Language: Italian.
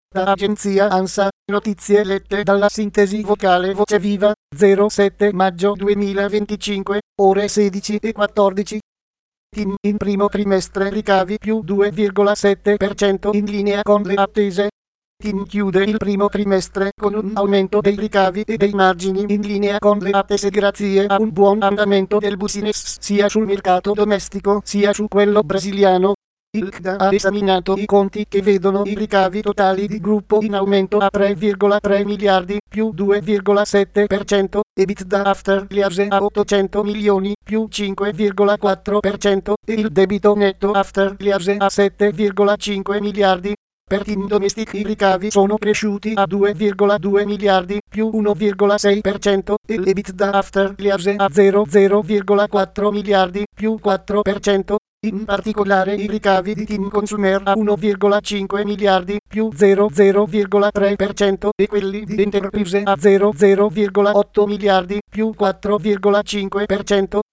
Da agenzia ANSA, notizie lette dalla sintesi vocale Voce Viva, 07 maggio 2025, ore 16:14. TIM in primo trimestre ricavi più 2,7% in linea con le attese. TIM chiude il primo trimestre con un aumento dei ricavi e dei margini in linea con le attese grazie a un buon andamento del business sia sul mercato domestico sia su quello brasiliano. Il CDA ha esaminato i conti che vedono i ricavi totali di gruppo in aumento a 3,3 miliardi più 2,7%, EBITDA after lease a 800 milioni più 5,4% e il debito netto after lease a 7,5 miliardi. Per TIM Domestic i ricavi sono cresciuti a 2,2 miliardi più 1,6% e l'EBITDA after lease a 0,4 miliardi più 4%. In particolare i ricavi di TIM Consumer a 1,5 miliardi più 0,3% e quelli di Enterprise a 0,8 miliardi più 4,5%.